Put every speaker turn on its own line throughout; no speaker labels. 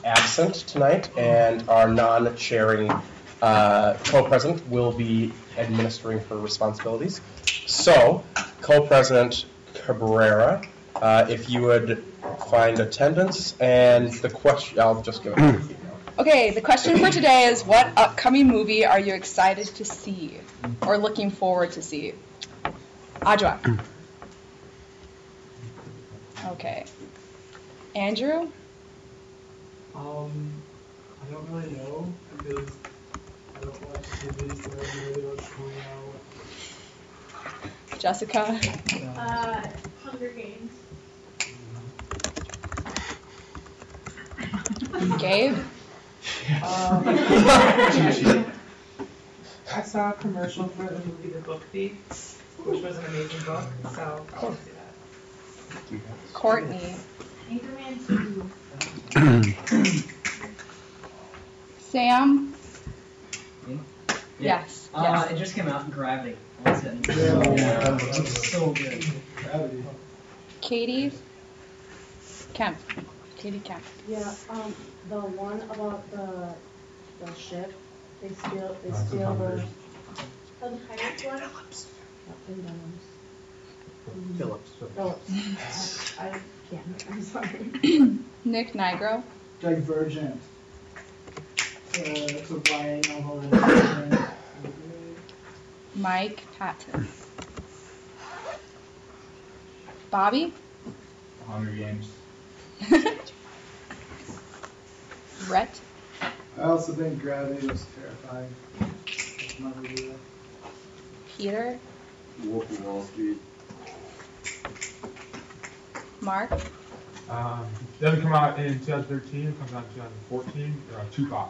absent tonight, and our non-chairing co-president will be administering her responsibilities. So, co-president Cabrera, if you would find attendance, and the question, I'll just give it to you.
Okay, the question for today is, what upcoming movie are you excited to see or looking forward to see? Ajwa. Okay. Andrew?
I don't really know because I don't watch movies that I really what's coming out.
Jessica?
Hunger Games.
Gabe?
I saw a commercial for the movie The Book Thief, which was an amazing book, so I want to see that.
Courtney?
Anchorman 2.
Sam?
Me?
Yes.
It just came out in Gravity. That's it. It's so good.
Gravity.
Katie? Kemp. Katie Kemp.
Yeah, the one about the ship, they steal the
pirate one?
Phillips. I can't, I'm sorry.
Nick Nigro?
Divergent. It's a YA novel.
Mike Patton. Bobby?
Hunger Games.
Rhett?
I also think Gravity was terrifying. That's my review.
Peter?
Wolf of Wall Street.
Mark?
Doesn't come out in 2013. It comes out in 2014. Tupac.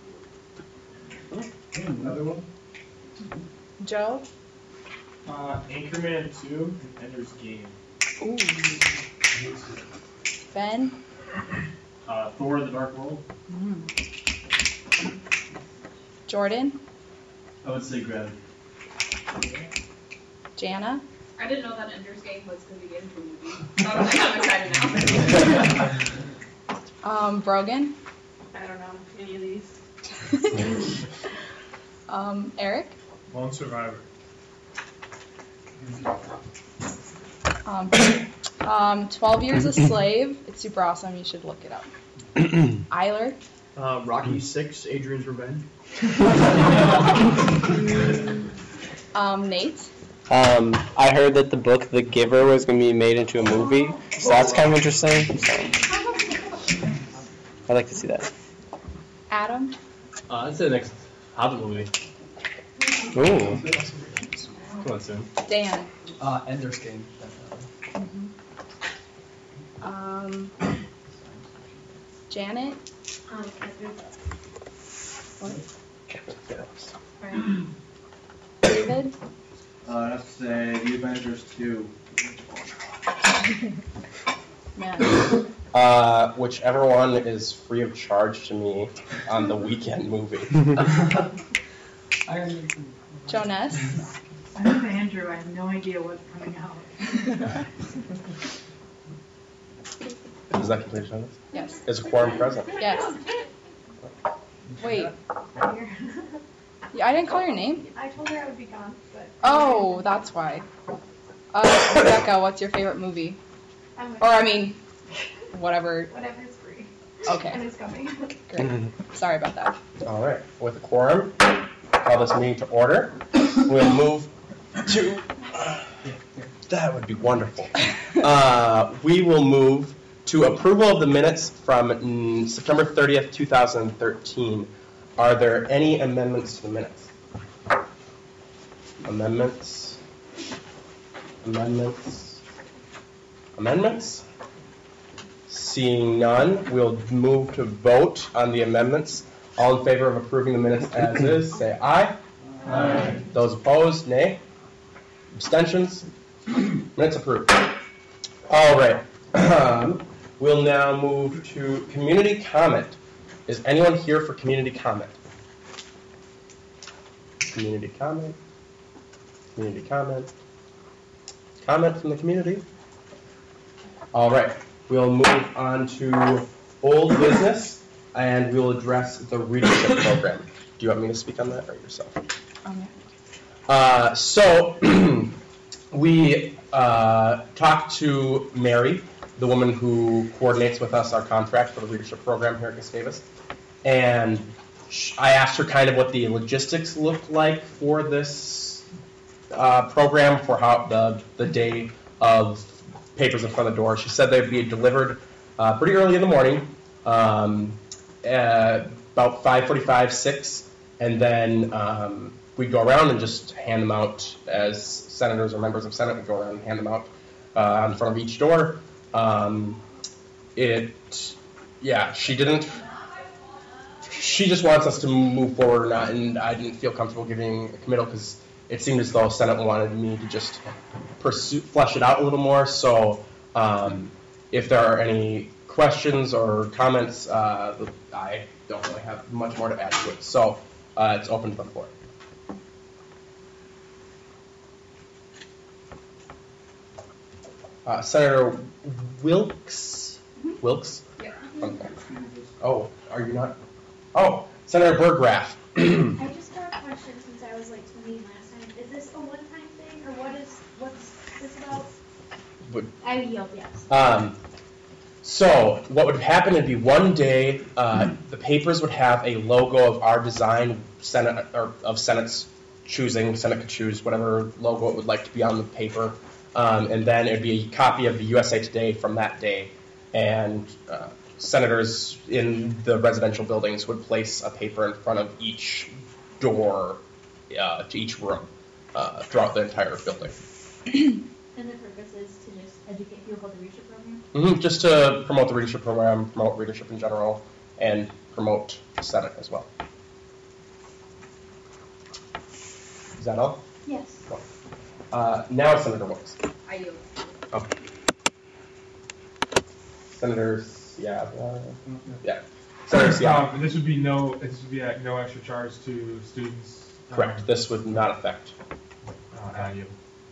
Another one?
Joe?
Anchorman 2 and Ender's Game.
Ooh. Ben?
Thor: The Dark World.
Jordan?
I would say Gravity.
Jana?
I didn't know that Ender's Game was going to be in the movie. I'm excited now.
Brogan?
I don't know any of these.
Eric?
Lone Survivor.
12 Years a Slave. It's super awesome. You should look it up. Eiler?
Rocky 6, Adrian's Revenge.
Nate?
I heard that the book The Giver was going to be made into a movie, so that's kind of interesting. So I'd like to see that.
Adam?
That's the next Hobbit movie.
Ooh.
Come on, soon.
Dan?
Ender's Game.
Janet? What? David?
I have to say The Avengers 2.
Man.
Whichever one is free of charge to me on the weekend movie.
Jonas?
I'm with Andrew. I have no idea what's coming out.
Is that complete, Jonas?
Yes.
Is a quorum present?
Yes. Wait. Yeah, I didn't call your name?
I told her I would be gone, but...
Oh, that's why. Rebecca, what's your favorite movie? Whatever.
Whatever's free.
Okay.
And it's coming.
Great. Sorry about that.
All right. With a quorum, call this meeting to order. We'll move to... that would be wonderful. We will move to approval of the minutes from September 30th, 2013. Are there any amendments to the minutes? Amendments? Seeing none, we'll move to vote on the amendments. All in favor of approving the minutes as is, say aye. Aye. Those opposed, nay. Abstentions? Minutes approved. All right. We'll now move to community comment. Is anyone here for community comment? Community comment. Community comment. Comment from the community. All right. We'll move on to old business. and we will address the readership program. Do you want me to speak on that or yourself? So we talked to Mary, the woman who coordinates with us our contract for the readership program here at Gustavus, and I asked her kind of what the logistics looked like for this program, for how the day of papers in front of the door. She said they'd be delivered pretty early in the morning, about 5:45, 6, and then we'd go around and just hand them out as senators or members of Senate would go around and hand them out in front of each door. She just wants us to move forward or not, and I didn't feel comfortable giving a committal because it seemed as though Senate wanted me to just flesh it out a little more. So if there are any questions or comments, I don't really have much more to add to it. So it's open to the floor. Senator Wilkes? Wilkes?
Yeah.
Okay. Oh, are you not? Oh, Senator Burgraff.
I just got a question since I was late to the meeting last time. Is this a one-time thing, or what's this about? I yield, yes.
So what would happen would be one day the papers would have a logo of our design, Senate or of Senate's choosing. Senate could choose whatever logo it would like to be on the paper, and then it would be a copy of the USA Today from that day, and senators in the residential buildings would place a paper in front of each door to each room throughout the entire building.
And the purpose is to just educate people about the readership program?
Just to promote the readership program, promote readership in general, and promote Senate as well. Is that all?
Yes.
Now Senator Wilkes.
I yield.
Okay. Senators, yeah. Senators, yeah.
This would be at no extra charge to students.
Correct. This would not affect.
You.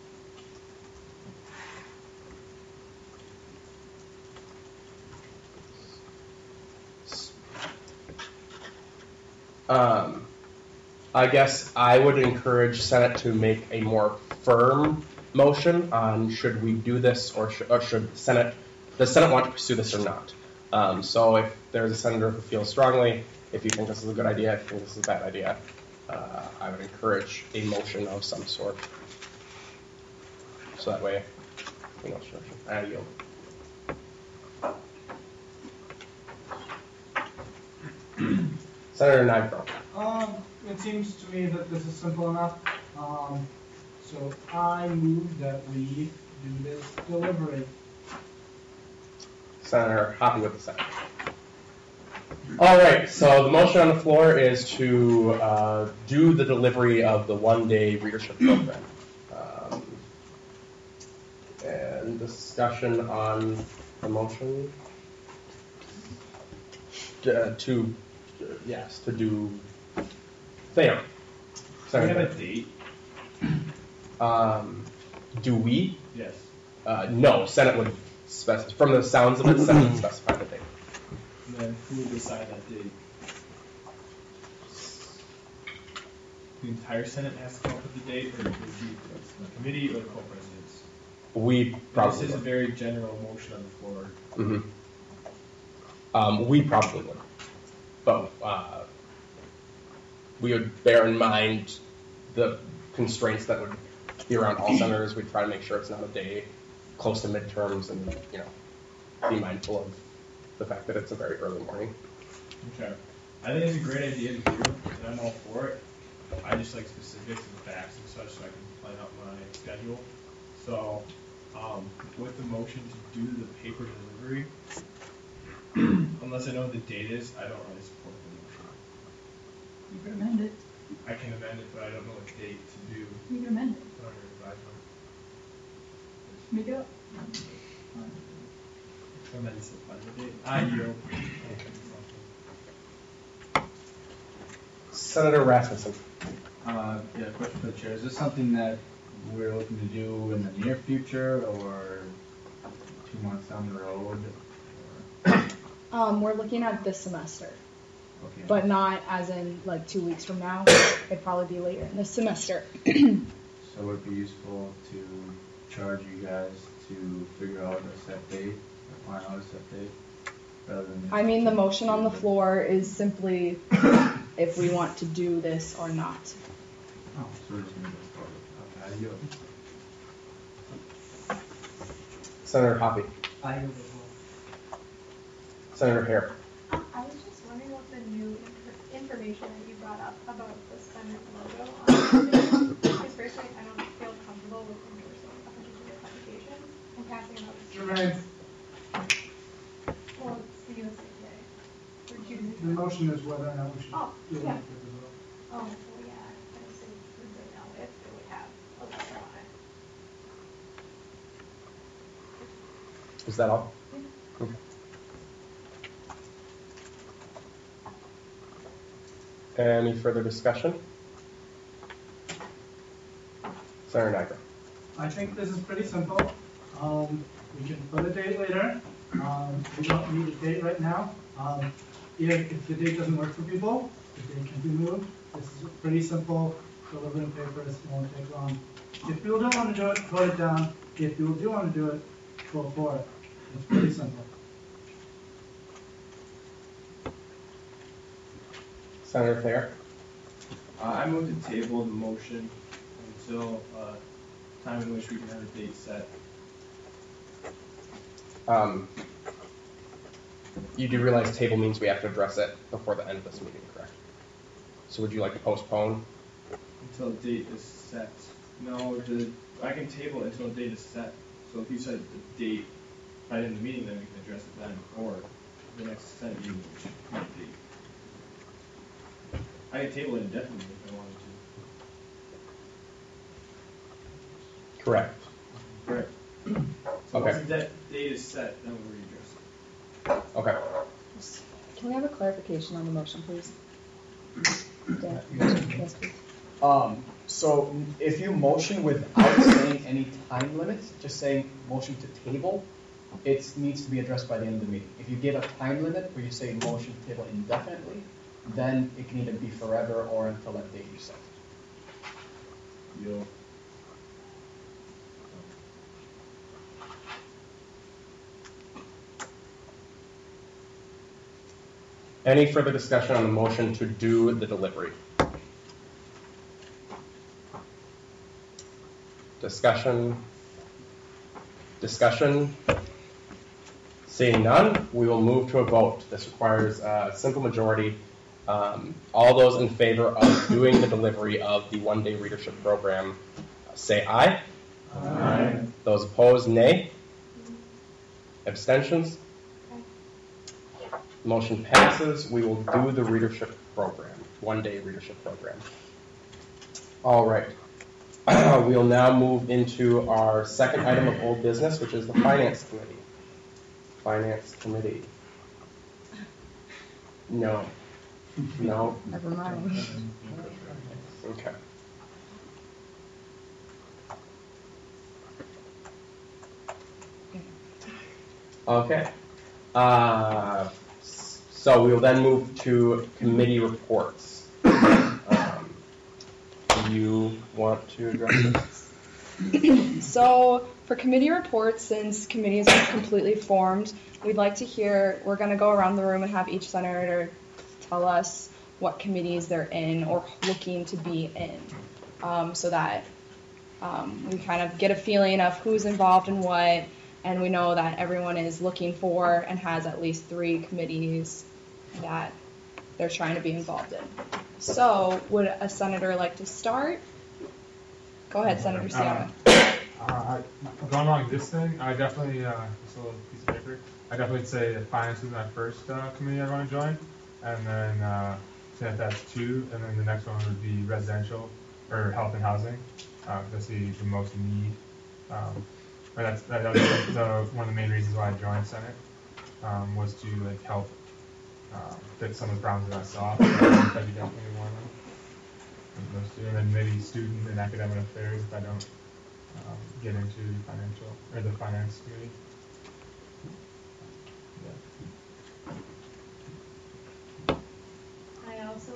I guess I would encourage Senate to make a more firm motion on should we do this or should does Senate want to pursue this or not. So if there's a senator who feels strongly, if you think this is a good idea, if you think this is a bad idea, I would encourage a motion of some sort. So that way, I yield. Senator Nigro.
It seems to me that this is simple enough. So I move that we do this delivery.
Senator Hoppy with the second. All right, so the motion on the floor is to do the delivery of the one-day readership program. And discussion on the motion to do Theo.
Do we have a date?
Do we?
Yes.
No, Senate would specify. From the sounds of it, Senate would specify the date.
And then who would decide that date? The entire Senate has to come up with the date, or would it be the committee or the co-presidents?
We probably
This is a very general motion on the floor.
Mm-hmm. We probably would. But we would bear in mind the constraints that would be around all senators. We'd try to make sure it's not a day close to midterms and, be mindful of the fact that it's a very early morning.
Okay. I think it's a great idea to do, and I'm all for it. I just like specifics and facts and such so I can plan out my schedule. So, with the motion to do the paper delivery, unless I know what the date is, I don't really support the motion.
You can amend it.
I can amend it, but I don't know what date to do.
You can amend it.
I don't know advise
Make it up.
amend the final date. I yield.
Senator Rasmussen.
Question for the chair. Is this something that we're looking to do in the near future or 2 months down the road?
We're looking at this semester.
Okay.
but not as in like 2 weeks from now. It'd probably be later in the semester.
So would it be useful to charge you guys to figure out a set date, or find out a set date, rather than?
I mean, the motion on the floor is simply if we want to do this or not.
Oh, so we're just gonna go forward. Okay, I yield.
Senator Hoppy.
I yield as well.
Senator Hare.
I was just wondering what the new information that you brought up about the Senate logo on the video. Because personally, I don't feel comfortable with endorsing a particular publication and passing it out to
Jermaine,
Well, it's the USA Today. We're choosing.
the motion is whether or not we should
Oh,
do it.
yeah. Oh, well, yeah, I would say we would know if it would have a logo on it.
Is that all? Okay. Any further discussion? Senator Niagara.
I think this is pretty simple. We can put a date later. We don't need a date right now. If the date doesn't work for people, the date can be moved. This is pretty simple. Delivering papers, it won't take long. If people don't want to do it, vote it down. If people do want to do it, vote for it. It's pretty simple.
Senator Thayer.
I move to table the motion until time in which we can have a date set.
You do realize table means we have to address it before the end of this meeting, correct? So would you like to postpone?
Until the date is set. No, I can table it until the date is set. So if you set the date right in the meeting, then we can address it then, or the next Senate meeting, which might be. I can table it indefinitely if I wanted to.
Correct.
Correct. So
Okay.
once that date is set, then we'll readdress it.
Okay.
Can we have a clarification on the motion, please? Dan? Yes, please.
So if you motion without saying any time limits, just saying motion to table, it needs to be addressed by the end of the meeting. If you give a time limit where you say motion to table indefinitely, then it can either be forever or until that date you set.
Yo.
Any further discussion on the motion to do the delivery? Discussion? Seeing none, we will move to a vote. This requires a simple majority. All those in favor of doing the delivery of the one-day readership program, say aye.
Aye.
Those opposed, nay. Abstentions? Motion passes. We will do the readership program, one-day readership program. All right. We'll now move into our second item of old business, which is the Finance Committee. Finance Committee. No. No.
Never mind.
Okay. Okay. So we'll then move to committee reports. Do you want to address this?
So for committee reports, since committees are completely formed, we'd like to hear, we're going to go around the room and have each senator tell us what committees they're in or looking to be in, so that we kind of get a feeling of who's involved in what, and we know that everyone is looking for and has at least 3 committees that they're trying to be involved in. So would a senator like to start? Go ahead, Senator Siama.
Going along this thing, I definitely, this little piece of paper, I definitely say that finance is my first committee I want to join, and then say that's 2, and then the next one would be residential or health and housing. I see the most need. That was one of the main reasons why I joined Senate, was to like help fix some of the problems that I saw. So that'd be definitely one of them. And then maybe student and academic affairs if I don't get into the finance committee.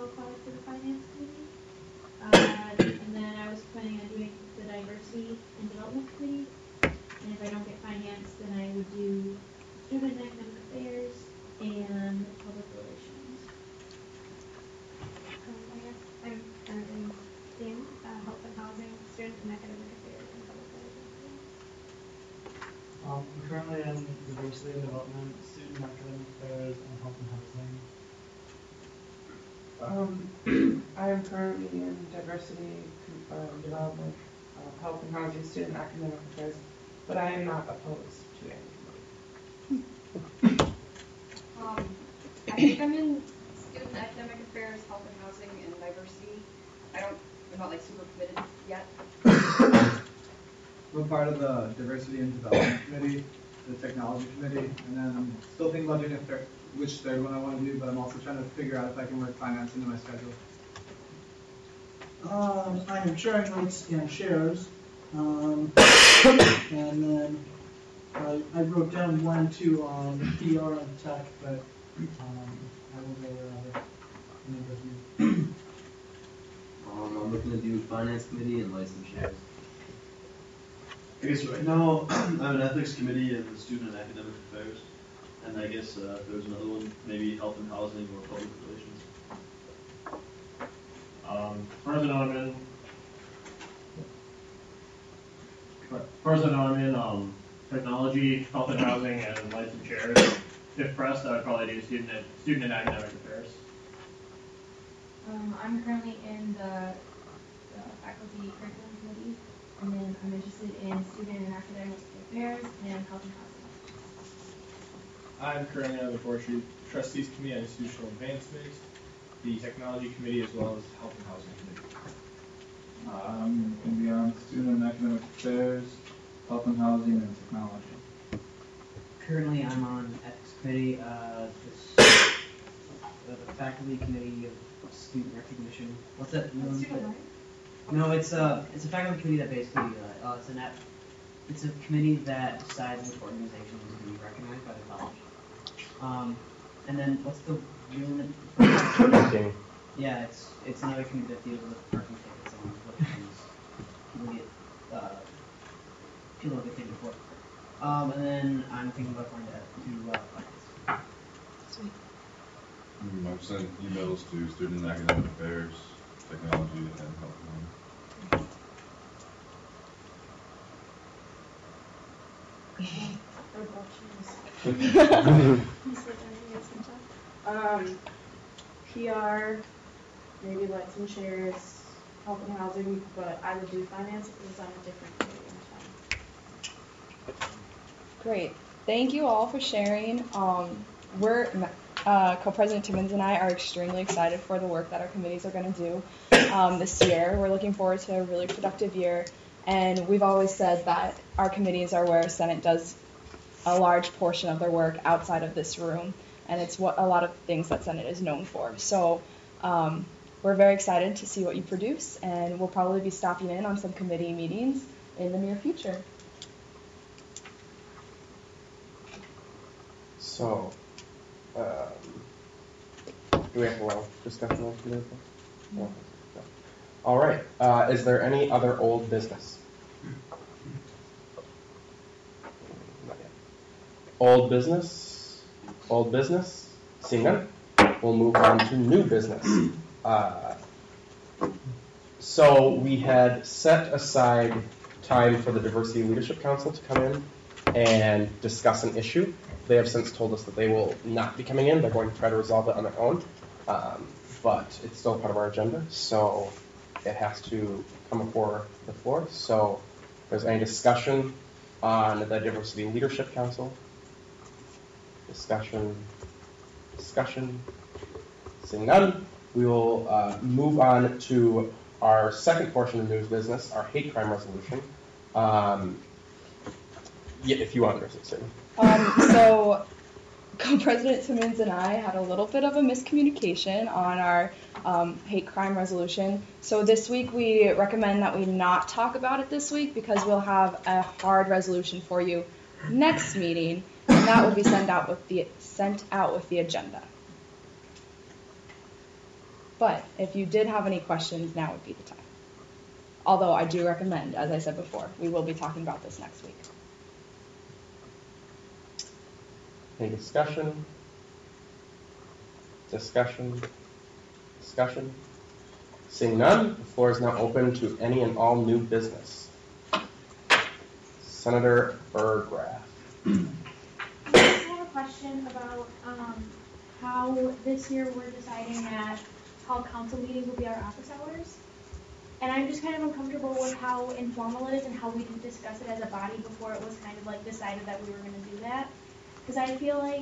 apply for the finance committee. And then I was planning on doing the diversity and development committee. And if I don't get finance, then I would do student and academic affairs and public relations. I guess I'm in health and housing, student and academic affairs, and public relations.
I'm currently in diversity and development, student academic affairs, and health and housing.
I am currently in diversity, development, health and housing, student academic affairs, but I am not opposed to any committee.
I think I'm in student academic affairs, health and housing, and diversity. I'm not like super committed yet.
I'm part of the diversity and development committee, the technology committee, and then I'm still thinking about doing which third one I want to do, but I'm also trying to figure out if I can work finance into my schedule.
I am chairing rates and shares, and then I wrote down 1, 2 on PR and tech, but I will go wherever.
I'm looking to do finance committee and license shares.
I guess right now I'm an ethics committee and the student and academic affairs, and I guess if there's another one, maybe health and housing or public relations.
I'm in technology, health and housing, and license shares. If pressed, I would probably do student and academic affairs.
I'm currently in the faculty curriculum committee, and then I'm interested in student and academic affairs and health and housing.
I'm currently on the Board of Trustees Committee on Institutional Advancement, the Technology Committee, as well as Health and Housing Committee.
I'm going to be on student and academic affairs, health and housing, and technology.
Currently, I'm on ethics committee, the faculty committee of student recognition. What's that? No, it's a faculty committee that basically it's a committee that decides which organization is going to be recognized by the college. And then what's the real name? Yeah, it's another committee that deals with parking tickets and what things people get tickets for. And then I'm thinking about going to finance.
Sweet.
I've sent emails to student and academic affairs, technology, and health and
PR, maybe license shares, health and housing, but I would do finance if it was on a different committee in town.
Great. Thank you all for sharing. We're Co-President Timmons and I are extremely excited for the work that our committees are going to do this year. We're looking forward to a really productive year, and we've always said that our committees are where Senate does a large portion of their work outside of this room, and it's what a lot of things that Senate is known for. So we're very excited to see what you produce, and we'll probably be stopping in on some committee meetings in the near future.
So, do we have a lot of discussion on today? No. All right. Is there any other old business? Old business? Old business? Seeing none, we'll move on to new business. So we had set aside time for the Diversity Leadership Council to come in and discuss an issue. They have since told us that they will not be coming in. They're going to try to resolve it on their own. But it's still part of our agenda, so it has to come before the floor. So if there's any discussion on the Diversity Leadership Council, discussion, seeing none, we will move on to our second portion of news business, our hate crime resolution. If you want to address it,
So Co-President Timmons and I had a little bit of a miscommunication on our hate crime resolution. So this week we recommend that we not talk about it this week because we'll have a hard resolution for you next meeting, and that will be sent out with the agenda. But if you did have any questions, now would be the time. Although I do recommend, as I said before, we will be talking about this next week.
Any discussion? Discussion? Discussion? Seeing none, the floor is now open to any and all new business. Senator Burgraff.
I have a question about how this year we're deciding that how council meetings will be our office hours. And I'm just kind of uncomfortable with how informal it is and how we didn't discuss it as a body before it was kind of like decided that we were going to do that. Because I feel like,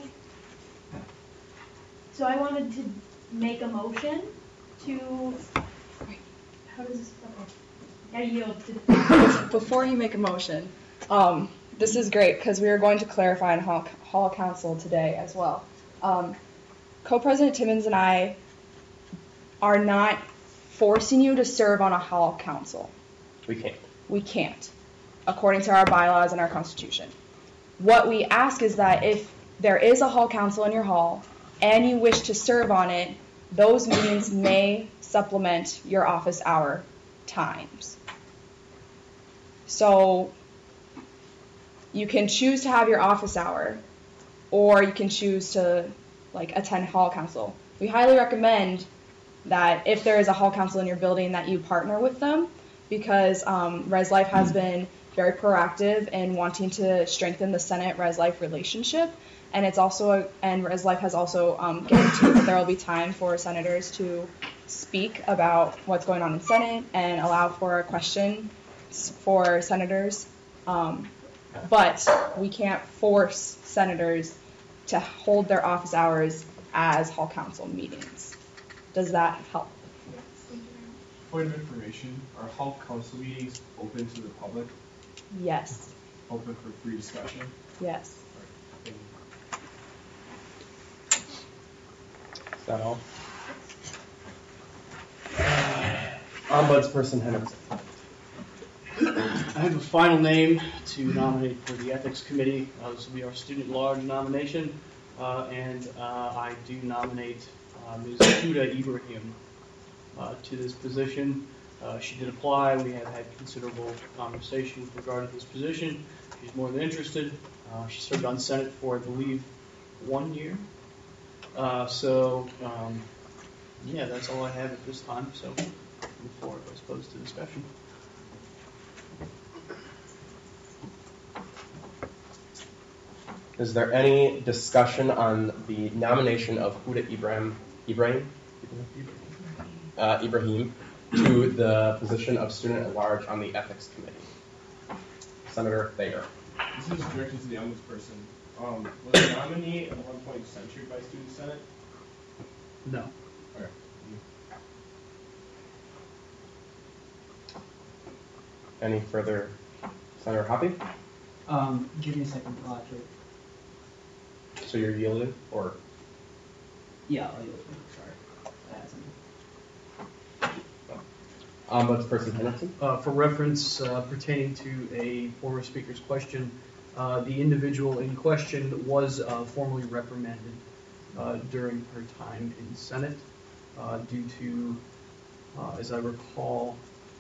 so I wanted to make a motion to, how does this, okay. I yield to.
Before you make a motion, this is great because we are going to clarify in Hall Council today as well. Co-President Timmons and I are not forcing you to serve on a Hall Council.
We can't.
We can't, according to our bylaws and our Constitution. What we ask is that if there is a Hall Council in your hall and you wish to serve on it, those meetings may supplement your office hour times. So you can choose to have your office hour, or you can choose to attend Hall Council. We highly recommend that if there is a Hall Council in your building that you partner with them, because Res Life has been very proactive in wanting to strengthen the Senate-Res Life relationship, and Res Life has also guaranteed that there will be time for senators to speak about what's going on in Senate and allow for a question for senators. But we can't force senators to hold their office hours as Hall Council meetings. Does that help?
Point of information, are Hall Council meetings open to the public?
Yes.
Open for free discussion?
Yes.
Is that all? Ombudsperson Henderson.
I have a final name to nominate for the Ethics Committee. This will be our student large nomination, and I do nominate Ms. Huda Ibrahim to this position. She did apply. We have had considerable conversation with regard to this position. She's more than interested. She served on Senate for, I believe, 1 year. Yeah, that's all I have at this time. So, move forward, I suppose, to discussion.
Is there any discussion on the nomination of Huda Ibrahim to the position of student at large on the Ethics Committee? Senator Thayer.
This is directed to the ombudsperson. Was the nominee at one point censured by Student Senate?
No.
Okay.
Any further? Senator Hoppy?
Give me a second. Actually.
So you're yielding, or?
Yeah, I'll yield. Sorry.
Ombudsperson Henderson?
For reference pertaining to a former speaker's question, the individual in question was formally reprimanded during her time in Senate due to, as I recall,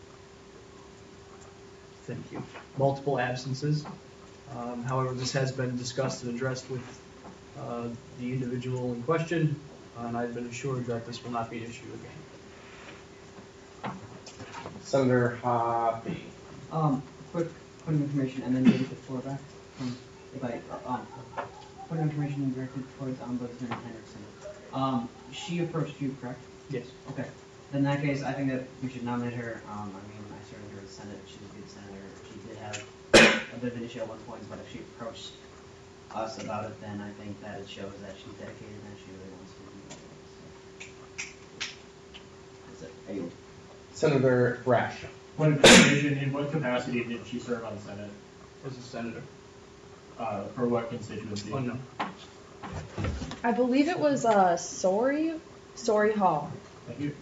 multiple absences. However, this has been discussed and addressed with the individual in question, and I've been assured that this will not be an issue again.
Senator Hoppy.
Quick point of information, and then maybe the floor back. If I point of information directed towards Ombudsman Henderson. She approached you, correct?
Yes.
Okay. In that case, I think that we should nominate her. I served under the Senate. She's a good senator. She did have a bit of an issue at one point, but if she approached us about it, then I think that it shows that she's dedicated and she really wants to do that. So. That's it.
Senator Brash.
In what capacity did she serve on Senate?
As a senator.
For what constituency?
Oh, no.
I believe it was Story Hall.
Thank you.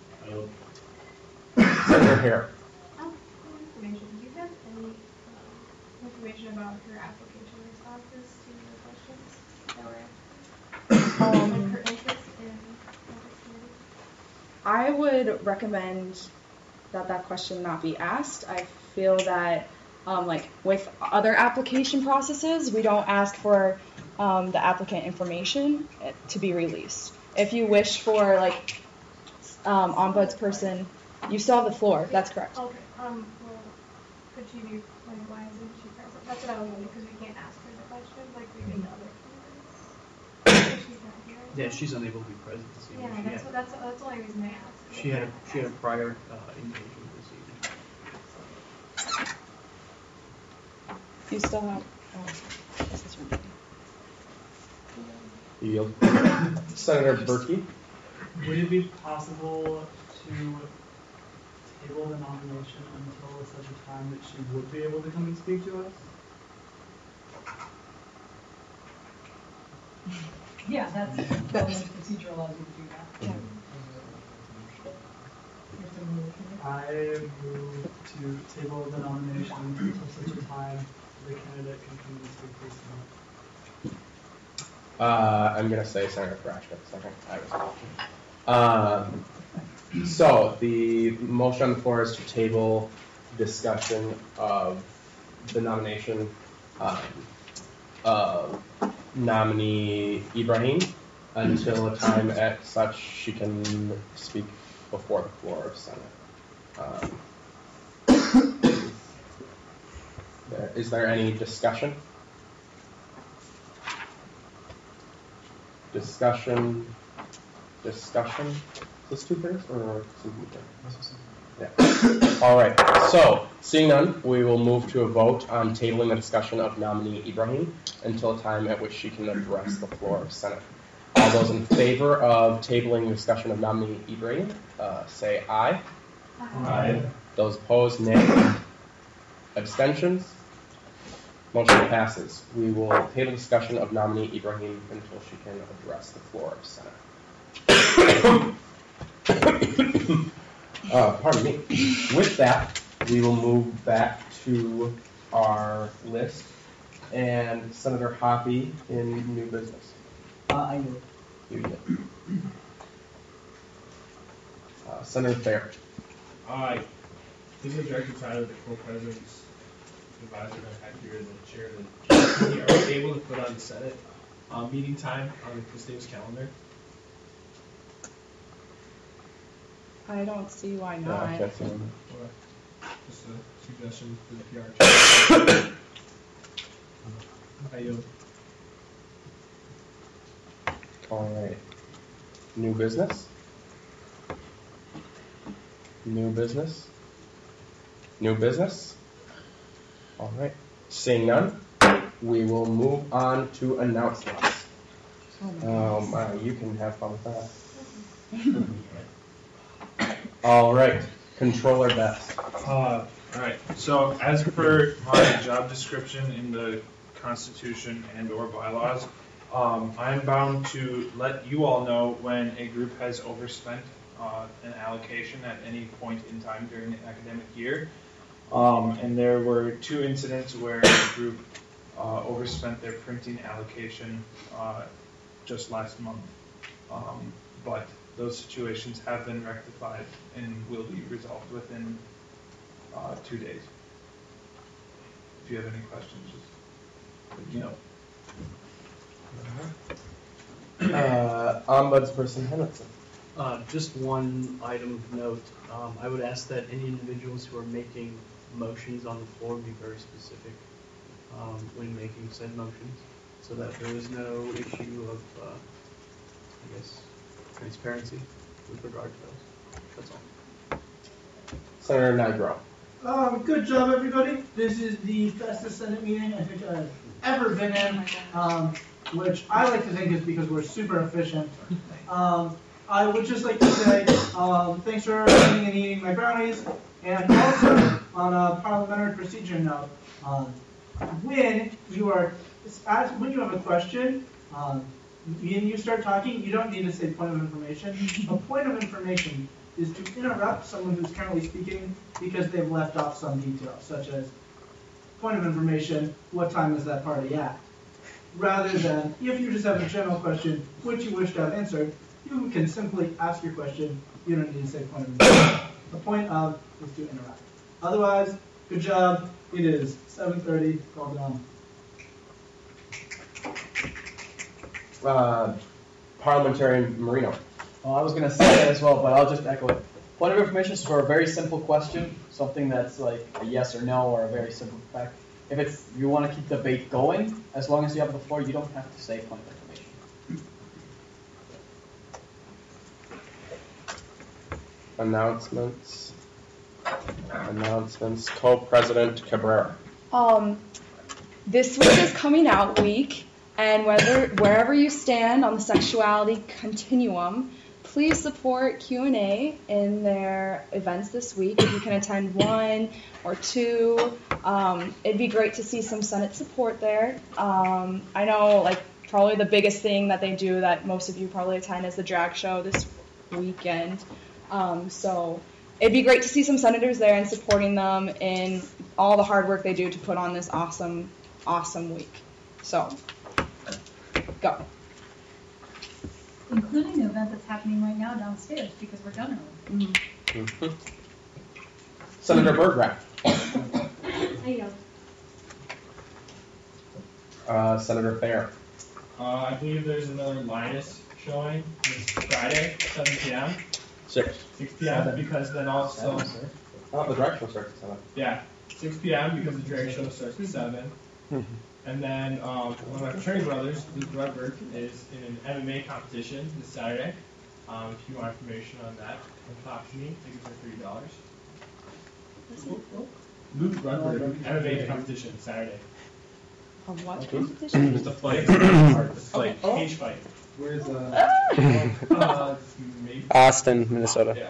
Senator Hare.
Information. Do you have any information about her application responses to your questions that were asked? Like her interest in ethics
I would recommend that question not be asked. I feel that like with other application processes, we don't ask for the applicant information to be released. If you wish for like ombudsperson, you still have the floor. That's correct.
Okay. Well, could she be? Like, why isn't she present? That's what I was wondering, because we can't ask her the questions like we do to other candidates. She's not here.
Yeah, she's unable to be present this evening.
Yeah, that's the only reason I asked.
She had a prior engagement this evening.
You still have. This is from
Yield. Senator Berkey.
Would it be possible to table the nomination until such a time that she would be able to come and speak to us?
Yeah, that's the procedure allows you to do that. Yeah.
I move to table the nomination until such a time the candidate can come and speak to us.
I'm going to say Senator Thrash for a second. I was so the motion on the floor is to table discussion of the nomination of nominee Ibrahim until a time at such she can speak before the floor of Senate. Is there any discussion? Discussion. Is this two-thirds or yeah. All right. So, seeing none, we will move to a vote on tabling the discussion of nominee Ibrahim until a time at which she can address the floor of Senate. All those in favor of tabling the discussion of nominee Ibrahim, say aye.
Aye.
Those opposed, nay. Abstentions? Motion passes. We will table discussion of nominee Ibrahim until she can address the floor of Senate. Pardon me. With that, we will move back to our list and Senator Hoppe in new business.
I know.
You did. Senator Fair.
Aye. This is Director Tyler, the co-president's advisor that I had here, the chair of the committee. Are we able to put on the Senate meeting time on this day's calendar?
I don't see why
Yeah,
not.
I can't see him.
Just a suggestion for the PR. I yield.
All right. New business? New business? New business? All right. Seeing none, we will move on to announcements. You can have fun with that. All right. Controller Best.
All right. So as per my job description in the Constitution and/or bylaws, I am bound to let you all know when a group has overspent an allocation at any point in time during the academic year. And there were 2 incidents where a group overspent their printing allocation just last month. But those situations have been rectified and will be resolved within 2 days. If you have any questions, just let me know.
Ombudsperson Henriksen.
Just one item of note. I would ask that any individuals who are making motions on the floor be very specific when making said motions, so that there is no issue of, I guess, transparency with regard to those. That's all.
Senator Nigro.
Good job, everybody. This is the fastest Senate meeting I think I've ever been in, which I like to think is because we're super efficient. I would just like to say thanks for coming and eating my brownies, and also on a parliamentary procedure note, when you have a question, and you start talking, you don't need to say point of information. A point of information is to interrupt someone who's currently speaking because they've left off some detail, such as point of information, what time is that party at? Rather than, if you just have a general question, which you wish to have answered, you can simply ask your question. You don't need to say point of view. The point of is to interact. Otherwise, good job. It is 7:30. Well done.
Parliamentarian Marino.
I was going to say that as well, but I'll just echo it. Point of information is for a very simple question, something that's like a yes or no or a very simple fact. If you want to keep the debate going, as long as you have the floor, you don't have to say point of information.
Announcements. Co-President Cabrera.
This week is coming out week, and wherever you stand on the sexuality continuum, please support Q&A in their events this week. If you can attend 1 or 2, it'd be great to see some Senate support there. I know, like, probably the biggest thing that they do that most of you probably attend is the drag show this weekend. So it'd be great to see some senators there and supporting them in all the hard work they do to put on this awesome, awesome week. So, go.
Including the event that's happening right now downstairs because we're done early.
Mm-hmm. Senator Berggraf. Senator Fair.
I believe there's another Linus showing this Friday, 7 p.m.
6
p.m. because then also...
the drag show starts at 7.
Yeah, 6 p.m. because the drag show starts at 7. And then one of my fraternity brothers, Luke Redberg, is in an MMA competition this Saturday. If you want information on that, come talk to me. Tickets are $3. Luke Redberg, MMA competition Saturday.
A what competition?
Just a fight. Cage fight.
Where's
Austin, Minnesota.
Yeah.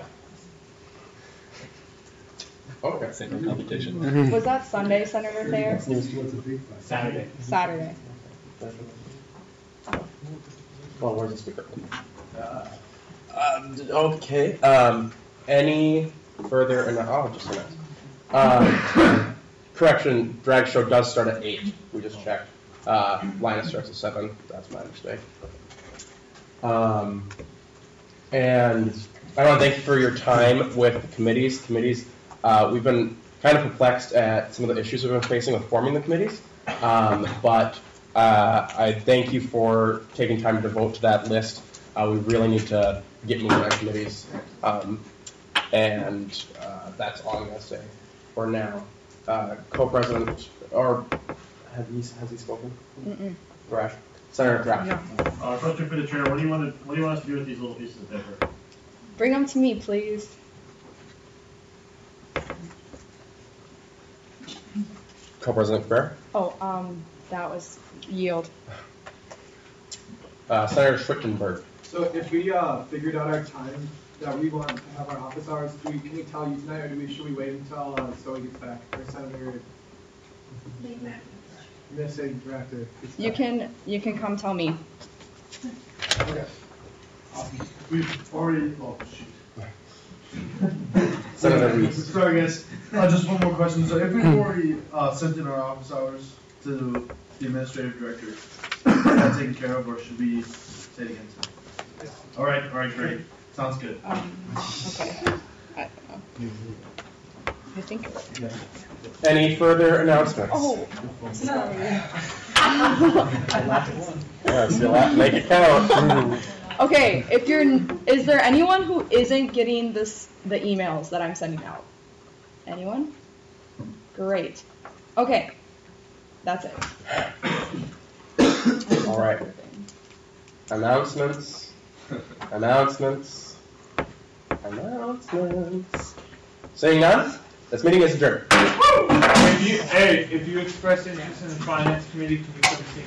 Okay. Same competition.
Was that Sunday, Senator Thayer?
Saturday.
Saturday.
Well, where's the speaker? Okay. Any further? Just a minute. Correction. Drag show does start at 8. We just checked. Linus starts at 7. That's my mistake. And I want to thank you for your time with the committees. We've been kind of perplexed at some of the issues we've been facing with forming the committees, but I thank you for taking time to devote to that list. We really need to get moving on committees, and that's all I'm going to say for now. Co-president, or has he spoken? Thrash. Senator Thrash.
Yeah. Question for the chair. What do you want us to do with these little pieces of paper?
Bring them to me, please.
Co-President Fair.
That was yield.
Senator Schwittenberg.
So if we figured out our time that we want to have our office hours, can we tell you tonight, or should we wait until Zoe gets back, or Senator Missing Director?
You can come tell me.
Okay.
We've already. Oh shoot.
Senator Reese.
Sorry guys. Just one more question. So if we've already sent in our office hours to the administrative director, is that taken care of, or should we say it again? All right, great. Sounds good.
Okay. I don't know. I think.
Any further announcements?
Oh, sorry.
Yes, make it count.
Okay, is there anyone who isn't getting the emails that I'm sending out? Anyone? Great. Okay, that's it.
All right. Announcements. Saying none, this meeting is adjourned.
If you express interest in the finance committee, can you put a